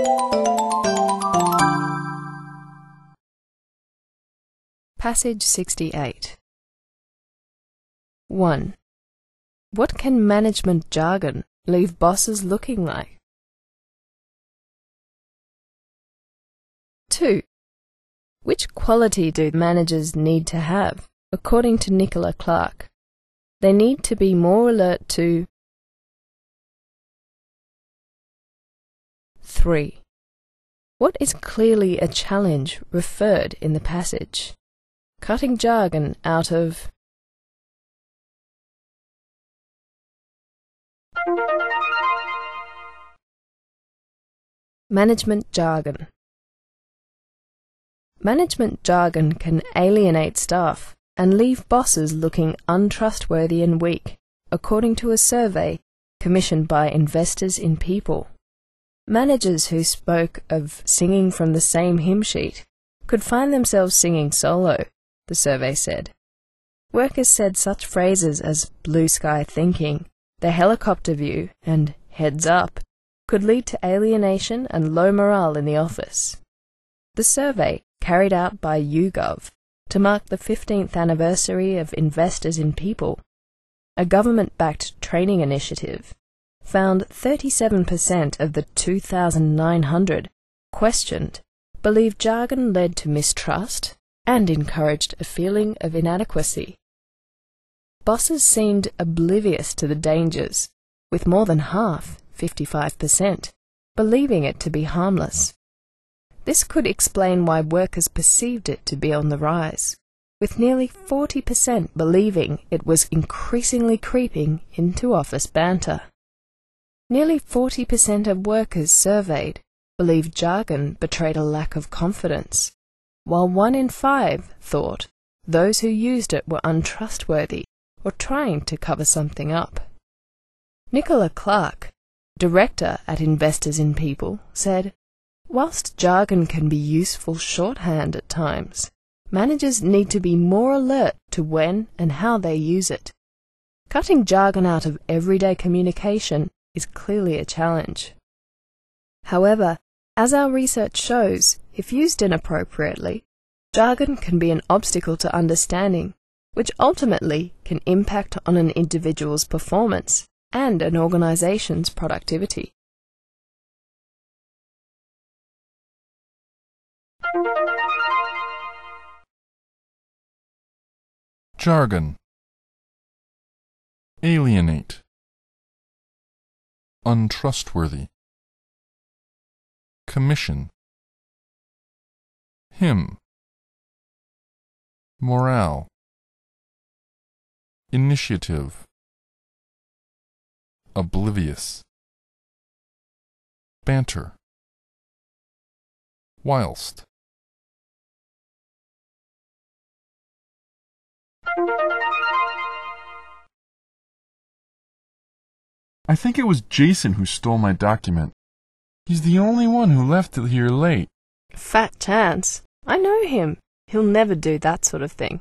Passage 68. 1. What can management jargon leave bosses looking like? 2. Which quality do managers need to have, according to Nicola Clark? They need to be more alert to 3. What is clearly a challenge referred in the passage? Cutting jargon out of management jargon. Management jargon can alienate staff and leave bosses looking untrustworthy and weak, according to a survey commissioned by Investors in People. Managers who spoke of singing from the same hymn sheet could find themselves singing solo, the survey said. Workers said such phrases as blue sky thinking, the helicopter view, and heads up could lead to alienation and low morale in the office. The survey, carried out by YouGov to mark the 15th anniversary of Investors in People, a government-backed training initiative, found 37% of the 2,900 questioned believed jargon led to mistrust and encouraged a feeling of inadequacy. Bosses seemed oblivious to the dangers, with more than half, 55%, believing it to be harmless. This could explain why workers perceived it to be on the rise, with nearly 40% believing it was increasingly creeping into office banter. Nearly 40% of workers surveyed believed jargon betrayed a lack of confidence, while 1 in 5 thought those who used it were untrustworthy or trying to cover something up. Nicola Clark, director at Investors in People, said, "Whilst jargon can be useful shorthand at times, managers need to be more alert to when and how they use it. Cutting jargon out of everyday communication is clearly a challenge. However, as our research shows, if used inappropriately, jargon can be an obstacle to understanding, which ultimately can impact on an individual's performance and an organization's productivity." Jargon. Alienate. Untrustworthy. Commission. Hymn. Morale. Initiative. Oblivious. Banter. Whilst. I think it was Jason who stole my document. He's the only one who left it here late. Fat chance. I know him. He'll never do that sort of thing.